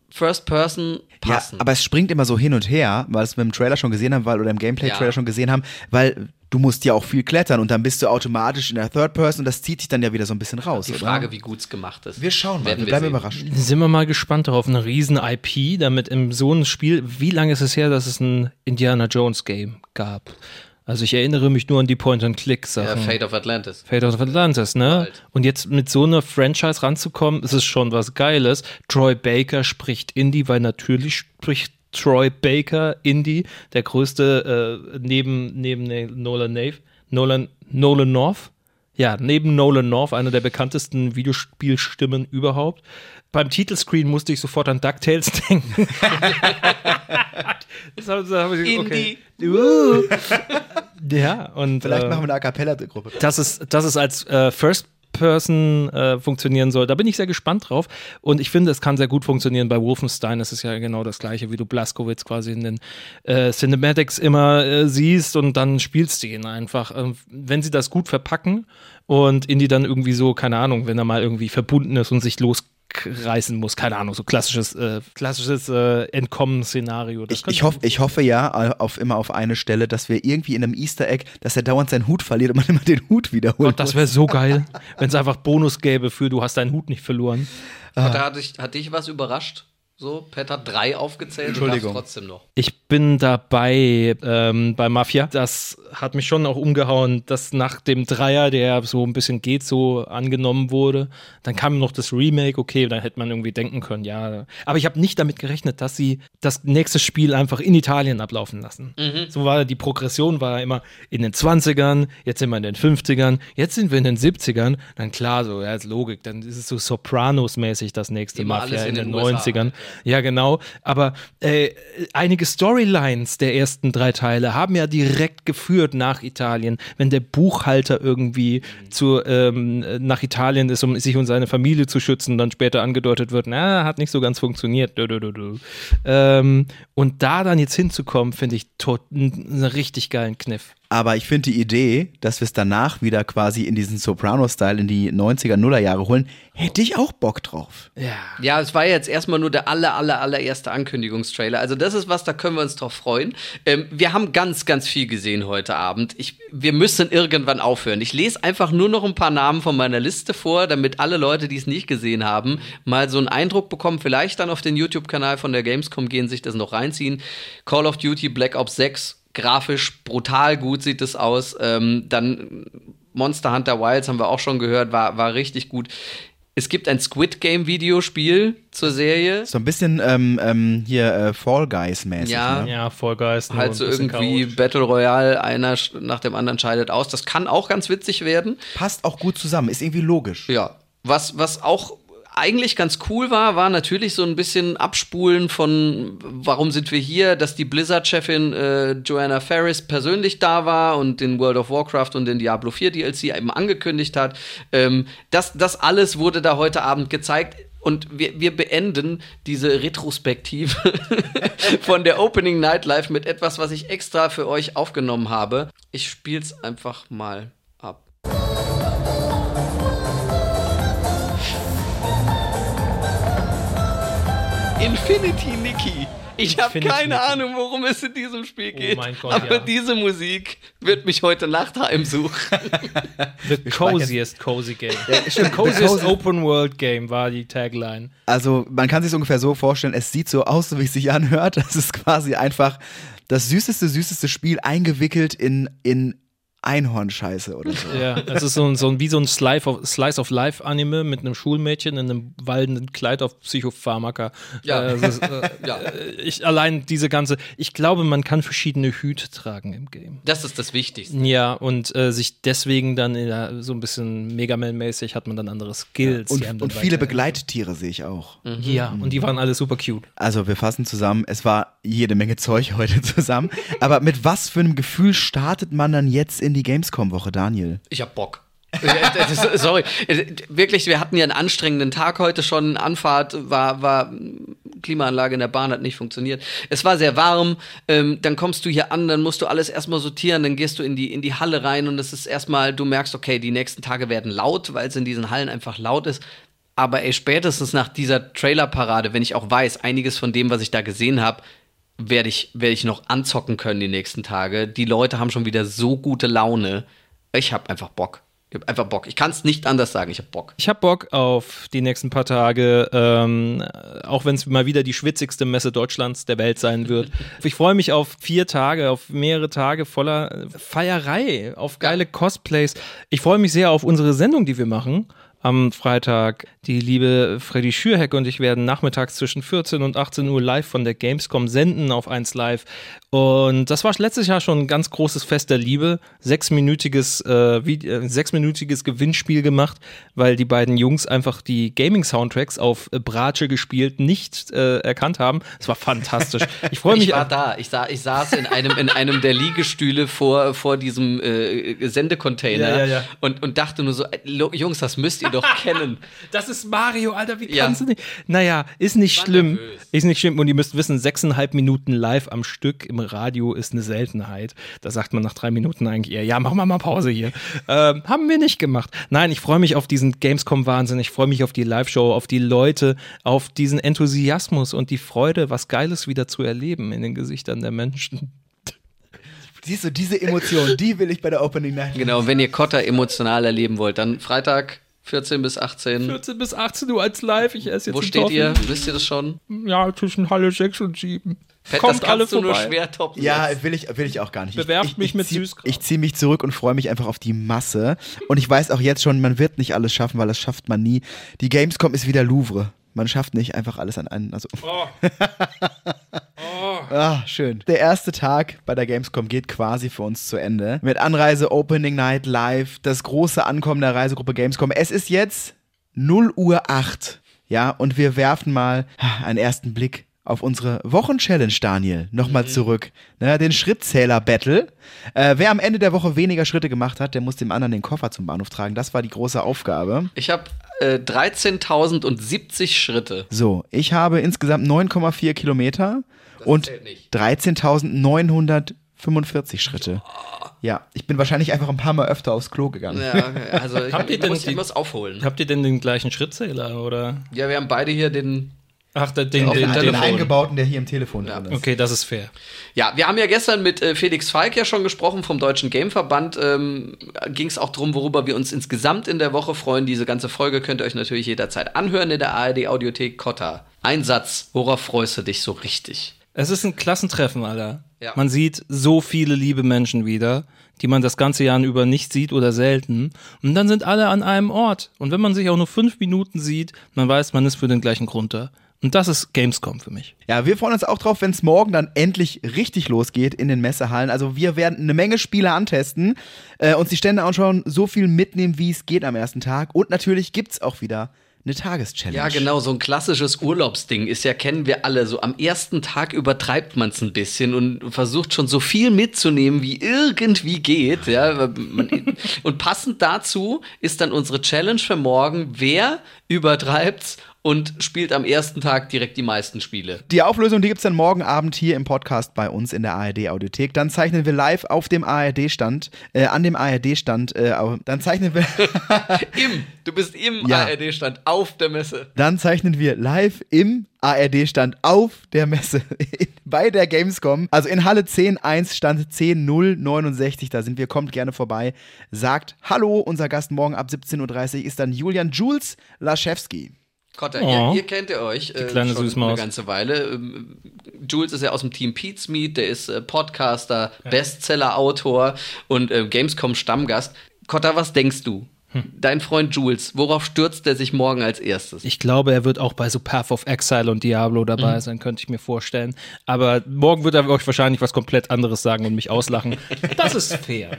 [SPEAKER 12] First Person passen.
[SPEAKER 2] Ja, aber es springt immer so hin und her, weil es mit dem Trailer schon gesehen haben, weil, oder im Gameplay-Trailer
[SPEAKER 12] Ja.
[SPEAKER 2] schon gesehen haben, weil du musst ja auch viel klettern und dann bist du automatisch in der Third Person und das zieht sich dann ja wieder so ein bisschen raus.
[SPEAKER 12] Die
[SPEAKER 2] oder?
[SPEAKER 12] Frage, wie gut es gemacht ist.
[SPEAKER 2] Wir schauen mal,
[SPEAKER 12] Werden
[SPEAKER 2] wir
[SPEAKER 12] wir
[SPEAKER 2] bleiben
[SPEAKER 12] sehen.
[SPEAKER 2] überrascht.
[SPEAKER 14] Sind wir mal gespannt darauf, eine riesen I P, damit in so ein Spiel, wie lange ist es her, dass es ein Indiana Jones Game gab? Also ich erinnere mich nur an die Point-and-Click-Sachen.
[SPEAKER 12] Ja, Fate of Atlantis.
[SPEAKER 14] Fate of Atlantis, ne? Und jetzt mit so einer Franchise ranzukommen, ist es schon was Geiles. Troy Baker spricht Indie, weil natürlich spricht Troy Baker Indie, der größte äh, neben, neben Nolan Nave, Nolan, Nolan North. Ja, neben Nolan North, einer der bekanntesten Videospielstimmen überhaupt. Beim Titelscreen musste ich sofort an DuckTales denken. das hab, das hab ich, okay. Uh. Ja, und
[SPEAKER 2] Vielleicht
[SPEAKER 14] äh,
[SPEAKER 2] machen wir eine A Cappella-Gruppe.
[SPEAKER 14] dass es, dass es als äh, First Person äh, funktionieren soll. Da bin ich sehr gespannt drauf. Und ich finde, es kann sehr gut funktionieren. Bei Wolfenstein ist es ja genau das Gleiche, wie du Blazkowicz quasi in den äh, Cinematics immer äh, siehst und dann spielst du ihn einfach. Ähm, wenn sie das gut verpacken und Indy dann irgendwie so, keine Ahnung, wenn er mal irgendwie verbunden ist und sich losreißen muss, keine Ahnung, so klassisches, äh, klassisches äh, Entkommen-Szenario. Das
[SPEAKER 2] Ich,
[SPEAKER 14] könnte
[SPEAKER 2] ich, hoff, ich hoffe ja auf, immer auf eine Stelle, dass wir irgendwie in einem Easter Egg, dass er dauernd seinen Hut verliert und man immer den Hut wiederholt.
[SPEAKER 14] Gott, das wäre so geil, wenn es einfach Bonus gäbe für du hast deinen Hut nicht verloren.
[SPEAKER 12] Hat, hat, dich, hat dich was überrascht? So, Pat hat drei aufgezählt, du darfst
[SPEAKER 2] Entschuldigung.
[SPEAKER 12] trotzdem noch.
[SPEAKER 14] Ich bin dabei ähm, bei Mafia. Das hat mich schon auch umgehauen, dass nach dem Dreier, der so ein bisschen geht, so angenommen wurde, dann kam noch das Remake, okay, dann hätte man irgendwie denken können, ja. Aber ich habe nicht damit gerechnet, dass sie das nächste Spiel einfach in Italien ablaufen lassen.
[SPEAKER 12] Mhm.
[SPEAKER 14] So war die Progression, war immer in den zwanzigern, jetzt sind wir in den fünfzigern, jetzt sind wir in den siebzigern, dann klar, so, ja, ist Logik, dann ist es so Sopranos-mäßig das nächste
[SPEAKER 12] Immer
[SPEAKER 14] Mafia
[SPEAKER 12] alles
[SPEAKER 14] in
[SPEAKER 12] in
[SPEAKER 14] den
[SPEAKER 12] den U S A.
[SPEAKER 14] neunzigern. Ja, genau. Aber äh, einige Storylines der ersten drei Teile haben ja direkt geführt nach Italien. Wenn der Buchhalter irgendwie
[SPEAKER 12] Mhm.
[SPEAKER 14] zu, ähm, nach Italien ist, um sich und seine Familie zu schützen, dann später angedeutet wird, na, hat nicht so ganz funktioniert. Du, du, du, du. Ähm, und da dann jetzt hinzukommen, finde ich tot, einen richtig geilen Kniff.
[SPEAKER 2] Aber ich finde die Idee, dass wir es danach wieder quasi in diesen Soprano-Style in die neunziger, Nuller Jahre holen, hätte ich auch Bock drauf.
[SPEAKER 14] Ja.
[SPEAKER 12] Ja, es war jetzt erstmal nur der aller, aller, allererste Ankündigungstrailer. Also das ist was, da können wir uns drauf freuen. Ähm, wir haben ganz, ganz viel gesehen heute Abend. Ich, wir müssen irgendwann aufhören. Ich lese einfach nur noch ein paar Namen von meiner Liste vor, damit alle Leute, die es nicht gesehen haben, mal so einen Eindruck bekommen. Vielleicht dann auf den YouTube-Kanal von der Gamescom gehen, sich das noch reinziehen. Call of Duty Black Ops sechs. Grafisch brutal gut sieht es aus. Ähm, dann Monster Hunter Wilds haben wir auch schon gehört, war, war richtig gut. Es gibt ein Squid Game Videospiel zur Serie.
[SPEAKER 2] So ein bisschen ähm, ähm, hier äh, Fall Guys-mäßig.
[SPEAKER 12] Ja.
[SPEAKER 2] Ne?
[SPEAKER 14] Ja, Fall Guys.
[SPEAKER 12] Halt so irgendwie Battle Royale, einer sch- nach dem anderen scheidet aus. Das kann auch ganz witzig werden.
[SPEAKER 2] Passt auch gut zusammen, ist irgendwie logisch.
[SPEAKER 12] Ja. Was, was auch eigentlich ganz cool war, war natürlich so ein bisschen Abspulen von, warum sind wir hier, dass die Blizzard-Chefin äh, Joanna Ferris persönlich da war und den World of Warcraft und den Diablo vier D L C eben angekündigt hat. Ähm, das, das alles wurde da heute Abend gezeigt. Und wir, wir beenden diese Retrospektive von der Opening Night Live mit etwas, was ich extra für euch aufgenommen habe. Ich spiel's einfach mal ab. Infinity Nikki. Ich habe
[SPEAKER 14] Infinity
[SPEAKER 12] keine
[SPEAKER 14] Nikki.
[SPEAKER 12] Ahnung, worum es in diesem Spiel geht.
[SPEAKER 14] mein Gott,
[SPEAKER 12] aber
[SPEAKER 14] ja.
[SPEAKER 12] diese Musik wird mich heute Nacht heimsuchen.
[SPEAKER 14] The coziest cozy game.
[SPEAKER 2] Ja, stimmt,
[SPEAKER 14] coziest
[SPEAKER 2] the cozy-
[SPEAKER 14] Open World Game war die Tagline.
[SPEAKER 2] Also man kann sich ungefähr so vorstellen, es sieht so aus, so wie es sich anhört. Das ist quasi einfach das süßeste, süßeste Spiel eingewickelt in, in Einhornscheiße oder so.
[SPEAKER 14] Ja, es ist so ein, so ein, wie so ein Slice of, Slice of Life Anime mit einem Schulmädchen in einem waldenden Kleid auf Psychopharmaka.
[SPEAKER 12] Ja.
[SPEAKER 14] Äh, es ist, äh,
[SPEAKER 12] Ja.
[SPEAKER 14] Ich allein diese ganze, ich glaube, man kann verschiedene Hüte tragen im Game.
[SPEAKER 12] Das ist das Wichtigste.
[SPEAKER 14] Ja, und äh, sich deswegen dann in der, so ein bisschen Mega Man-mäßig hat man dann andere Skills.
[SPEAKER 2] Und,
[SPEAKER 14] die einem dann
[SPEAKER 2] und viele
[SPEAKER 14] weiterhelfen.
[SPEAKER 2] Begleittiere sehe ich auch.
[SPEAKER 12] Mhm.
[SPEAKER 14] Ja, und die waren alle super cute.
[SPEAKER 2] Also wir fassen zusammen, es war jede Menge Zeug heute zusammen. Aber mit was für einem Gefühl startet man dann jetzt in die Gamescom-Woche, Daniel?
[SPEAKER 12] Ich hab Bock. Das ist- Sorry, wirklich, wir hatten ja einen anstrengenden Tag heute schon. Anfahrt war, war Klimaanlage in der Bahn hat nicht funktioniert. Es war sehr warm. Ähm, dann kommst du hier an, dann musst du alles erstmal sortieren, dann gehst du in die in die Halle rein und es ist erstmal, du merkst, okay, die nächsten Tage werden laut, weil es in diesen Hallen einfach laut ist. Aber ey, spätestens nach dieser Trailerparade, wenn ich auch weiß, einiges von dem, was ich da gesehen habe, werde ich, werd ich noch anzocken können die nächsten Tage. Die Leute haben schon wieder so gute Laune. Ich habe einfach Bock. Ich hab einfach Bock. Ich kann es nicht anders sagen. Ich habe Bock.
[SPEAKER 14] Ich habe Bock auf die nächsten paar Tage, ähm, auch wenn es mal wieder die schwitzigste Messe Deutschlands der Welt sein wird. Ich freue mich auf vier Tage, auf mehrere Tage voller Feierei, auf geile Cosplays. Ich freue mich sehr auf unsere Sendung, die wir machen. Am Freitag. Die liebe Freddy Schürheck und ich werden nachmittags zwischen vierzehn und achtzehn Uhr live von der Gamescom senden auf eins Live. Und das war letztes Jahr schon ein ganz großes Fest der Liebe. Sechsminütiges, äh, Vide- äh, sechsminütiges Gewinnspiel gemacht, weil die beiden Jungs einfach die Gaming-Soundtracks auf äh, Bratsche gespielt nicht äh, erkannt haben. Es war fantastisch. Ich freue mich.
[SPEAKER 12] Ich war da. Ich, sa- ich saß in einem, in einem der Liegestühle vor, vor diesem äh, Sendecontainer
[SPEAKER 14] Ja, ja, ja.
[SPEAKER 12] Und, und dachte nur so, äh, Jungs, das müsst ihr doch kennen.
[SPEAKER 14] Das ist Mario, Alter, wie
[SPEAKER 12] Ja.
[SPEAKER 14] kannst du nicht? Naja, ist nicht schlimm. Ist nicht schlimm. Und ihr müsst wissen, sechseinhalb Minuten live am Stück im Radio ist eine Seltenheit. Da sagt man nach drei Minuten eigentlich eher, ja, machen wir mal Pause hier. ähm, haben wir nicht gemacht. Nein, ich freue mich auf diesen Gamescom-Wahnsinn. Ich freue mich auf die Live-Show, auf die Leute, auf diesen Enthusiasmus und die Freude, was Geiles wieder zu erleben in den Gesichtern der Menschen.
[SPEAKER 2] Siehst du, diese Emotion, die will ich bei der Opening Night.
[SPEAKER 12] Genau, wenn ihr Kotter emotional erleben wollt, dann Freitag vierzehn bis achtzehn.
[SPEAKER 14] vierzehn bis achtzehn Uhr als Live. Ich esse jetzt
[SPEAKER 12] Wo
[SPEAKER 14] einen
[SPEAKER 12] steht ihr?
[SPEAKER 14] Toffee.
[SPEAKER 12] Wisst ihr das schon?
[SPEAKER 14] Ja, zwischen Halle sechs und sieben.
[SPEAKER 12] Fett,
[SPEAKER 14] Kommt
[SPEAKER 12] das kannst
[SPEAKER 14] alle
[SPEAKER 12] du nur
[SPEAKER 14] vorbei.
[SPEAKER 12] schwer toppen.
[SPEAKER 2] Ja, will ich, will ich auch gar nicht.
[SPEAKER 14] Bewerft
[SPEAKER 2] ich,
[SPEAKER 14] mich
[SPEAKER 2] ich
[SPEAKER 14] mit
[SPEAKER 2] zieh,
[SPEAKER 14] Süßkram.
[SPEAKER 2] Ich ziehe mich zurück und freue mich einfach auf die Masse. Und ich weiß auch jetzt schon, man wird nicht alles schaffen, weil das schafft man nie. Die Gamescom ist wieder Louvre. Man schafft nicht einfach alles an einen. Also.
[SPEAKER 14] Oh. Oh.
[SPEAKER 2] Ah, schön. Der erste Tag bei der Gamescom geht quasi für uns zu Ende. Mit Anreise, Opening Night, Live, das große Ankommen der Reisegruppe Gamescom. Es ist jetzt null Uhr acht. Ja, und wir werfen mal einen ersten Blick auf unsere Wochenchallenge, Daniel. Nochmal mhm. zurück. Ne, den Schrittzähler-Battle. Äh, wer am Ende der Woche weniger Schritte gemacht hat, der muss dem anderen den Koffer zum Bahnhof tragen. Das war die große Aufgabe.
[SPEAKER 12] Ich habe äh, dreizehntausendsiebzig Schritte.
[SPEAKER 2] So, ich habe insgesamt neun Komma vier Kilometer
[SPEAKER 12] Das
[SPEAKER 2] und
[SPEAKER 12] zählt nicht.
[SPEAKER 2] dreizehntausendneunhundertfünfundvierzig Schritte. Ja, ich bin wahrscheinlich einfach ein paar Mal öfter aufs Klo gegangen.
[SPEAKER 12] Ja, okay. Also ich,
[SPEAKER 14] Habt ihr
[SPEAKER 12] ich,
[SPEAKER 14] denn
[SPEAKER 12] muss, ich
[SPEAKER 14] die-
[SPEAKER 12] muss aufholen.
[SPEAKER 14] Habt ihr denn den gleichen Schrittzähler, oder?
[SPEAKER 12] Ja, wir haben beide hier den...
[SPEAKER 14] Ach, den, den,
[SPEAKER 12] Auf
[SPEAKER 14] den,
[SPEAKER 12] dem
[SPEAKER 2] Den
[SPEAKER 12] Telefon.
[SPEAKER 2] eingebauten, der hier im Telefon
[SPEAKER 12] Ja.
[SPEAKER 2] drin ist.
[SPEAKER 14] Okay, das ist fair.
[SPEAKER 12] Ja, wir haben ja gestern mit äh, Felix Falk ja schon gesprochen vom Deutschen Gameverband. Ähm, ging es auch darum, worüber wir uns insgesamt in der Woche freuen. Diese ganze Folge könnt ihr euch natürlich jederzeit anhören in der A R D-Audiothek. Kotta, ein Satz, worauf freust du dich so richtig?
[SPEAKER 14] Es ist ein Klassentreffen, Alter.
[SPEAKER 12] Ja.
[SPEAKER 14] Man sieht so viele liebe Menschen wieder, die man das ganze Jahr über nicht sieht oder selten. Und dann sind alle an einem Ort. Und wenn man sich auch nur fünf Minuten sieht, man weiß, man ist für den gleichen Grund da. Und das ist Gamescom für mich.
[SPEAKER 2] Ja, wir freuen uns auch drauf, wenn es morgen dann endlich richtig losgeht in den Messehallen. Also wir werden eine Menge Spiele antesten, äh, uns die Stände anschauen, so viel mitnehmen, wie es geht am ersten Tag. Und natürlich gibt's auch wieder eine Tageschallenge.
[SPEAKER 12] Ja, genau, so ein klassisches Urlaubsding ist ja, kennen wir alle, so am ersten Tag übertreibt man es ein bisschen und versucht schon so viel mitzunehmen, wie irgendwie geht, ja. Man, und passend dazu ist dann unsere Challenge für morgen, wer übertreibt's und spielt am ersten Tag direkt die meisten Spiele.
[SPEAKER 2] Die Auflösung, die gibt's dann morgen Abend hier im Podcast bei uns in der A R D-Audiothek. Dann zeichnen wir live auf dem A R D-Stand, äh, an dem A R D-Stand, äh, au- dann zeichnen wir...
[SPEAKER 12] Im, du bist im
[SPEAKER 2] Ja.
[SPEAKER 12] A R D-Stand auf der Messe.
[SPEAKER 2] Dann zeichnen wir live im A R D-Stand auf der Messe bei der Gamescom. Also in Halle zehn eins, Stand zehn null neunundsechzig. Da sind wir. Kommt gerne vorbei. Sagt Hallo. Unser Gast morgen ab siebzehn Uhr dreißig ist dann Julian Jules Laschewski.
[SPEAKER 12] Kotter,
[SPEAKER 14] Oh.
[SPEAKER 12] ihr, ihr kennt ihr euch äh,
[SPEAKER 14] Die kleine
[SPEAKER 12] schon
[SPEAKER 14] Süßmaus.
[SPEAKER 12] eine ganze Weile. Ähm, Jules ist ja aus dem Team Pete's Meet, der ist äh, Podcaster, Bestseller-Autor und äh, Gamescom-Stammgast. Kotter, was denkst du?
[SPEAKER 14] Hm.
[SPEAKER 12] Dein Freund Jules, worauf stürzt er sich morgen als erstes?
[SPEAKER 14] Ich glaube, er wird auch bei so Path of Exile und Diablo dabei
[SPEAKER 12] Mhm.
[SPEAKER 14] sein, könnte ich mir vorstellen. Aber morgen wird er euch wahrscheinlich was komplett anderes sagen und mich auslachen. Das ist fair.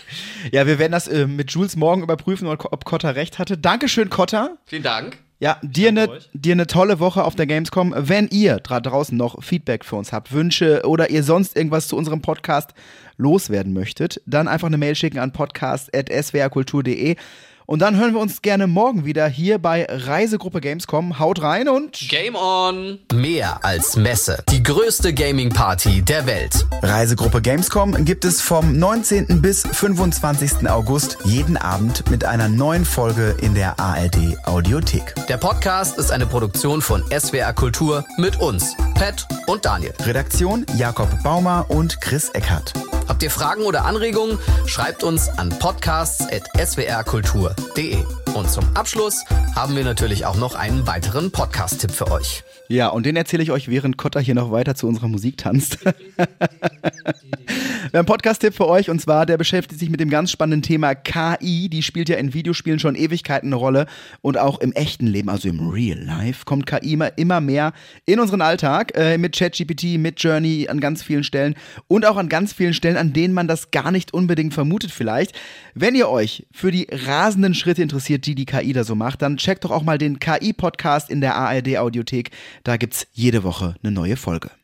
[SPEAKER 2] Ja, wir werden das äh, mit Jules morgen überprüfen, ob ob Kotter recht hatte. Dankeschön, Kotter.
[SPEAKER 12] Vielen Dank.
[SPEAKER 2] Ja, dir eine dir ne tolle Woche auf der Gamescom. Wenn ihr da draußen noch Feedback für uns habt, Wünsche oder ihr sonst irgendwas zu unserem Podcast loswerden möchtet, dann einfach eine Mail schicken an podcast at s w r kultur punkt d e Und dann hören wir uns gerne morgen wieder hier bei Reisegruppe Gamescom. Haut rein und
[SPEAKER 12] Game on!
[SPEAKER 4] Mehr als Messe. Die größte Gaming-Party der Welt.
[SPEAKER 11] Reisegruppe Gamescom gibt es vom neunzehnten bis fünfundzwanzigsten August jeden Abend mit einer neuen Folge in der A R D Audiothek.
[SPEAKER 4] Der Podcast ist eine Produktion von S W R Kultur mit uns, Pat und Daniel.
[SPEAKER 11] Redaktion Jakob Baumer und Chris Eckhardt.
[SPEAKER 4] Habt ihr Fragen oder Anregungen? Schreibt uns an podcasts at s w r kultur punkt d e. Und zum Abschluss haben wir natürlich auch noch einen weiteren Podcast-Tipp für euch.
[SPEAKER 2] Ja, und den erzähle ich euch, während Kotta hier noch weiter zu unserer Musik tanzt. Wir haben einen Podcast-Tipp für euch, und zwar, der beschäftigt sich mit dem ganz spannenden Thema K I. Die spielt ja in Videospielen schon Ewigkeiten eine Rolle, und auch im echten Leben, also im Real Life, kommt K I immer, immer mehr in unseren Alltag, äh, mit ChatGPT, mit Journey an ganz vielen Stellen und auch an ganz vielen Stellen, an denen man das gar nicht unbedingt vermutet vielleicht. Wenn ihr euch für die rasenden Schritte interessiert, die die K I da so macht, dann checkt doch auch mal den K I-Podcast in der A R D Audiothek. Da gibt's jede Woche eine neue Folge.